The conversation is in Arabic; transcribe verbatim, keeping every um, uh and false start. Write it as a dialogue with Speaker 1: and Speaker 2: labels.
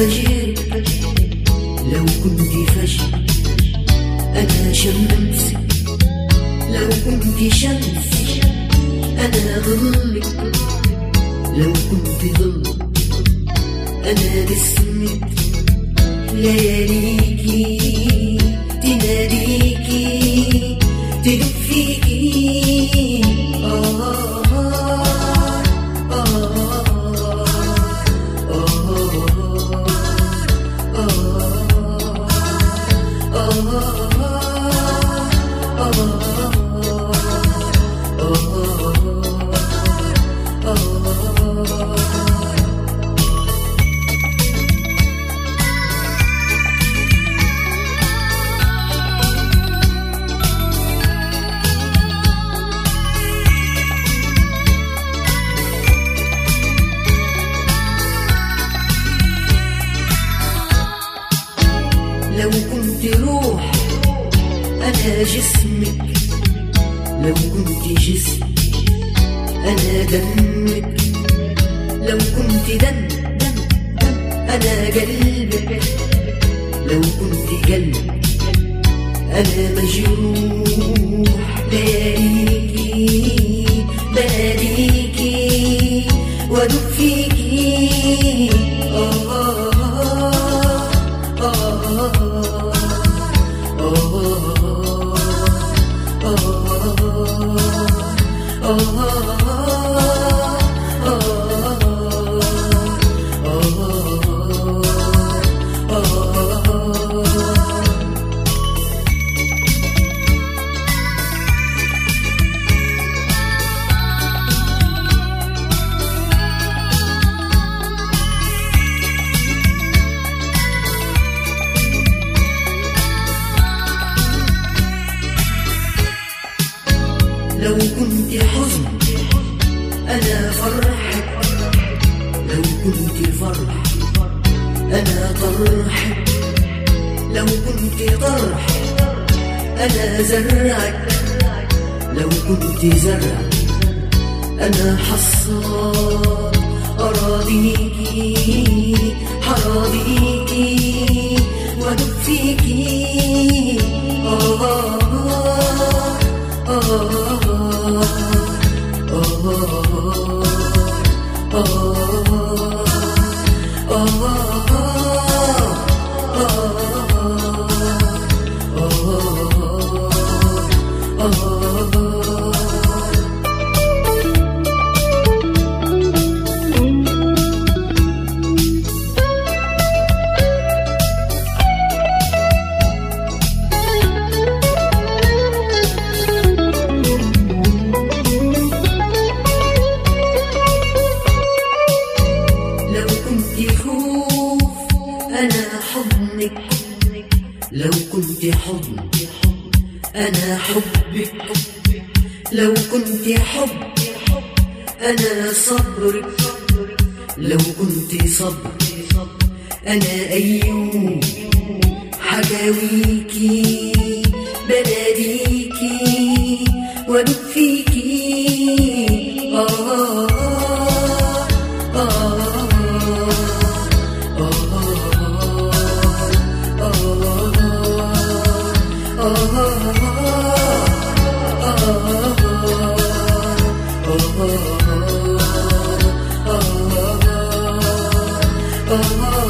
Speaker 1: فجر لو كنت فجر أنا شمسك، لو كنت شمس أنا ظلك، لو كنت ظل أنا باسمك. لياليكي تناديكي تدق فيكي آه لو كنت روح أنا جسمك، لو كنت جسم أنا دمك، لو كنت دم دم دم أنا قلبك، لو كنت قلب أنا مجروح. لياليكي بناديكي وأدق فيكي آه لو كنت حزن أنا فرحك، لو كنت فرح أنا طرحك، لو كنت طرح أنا زرعك، لو كنت زرع أنا حصاد أراضيكي حراضيكي وأدق فيكي آه أنا حضنك، لو كنت حضن أنا حبك، لو كنت حب أنا صبرك، لو كنت صبر أنا أيوب حكاويكي بناديكي وأدق فيكي آه آه oh, oh, oh, oh.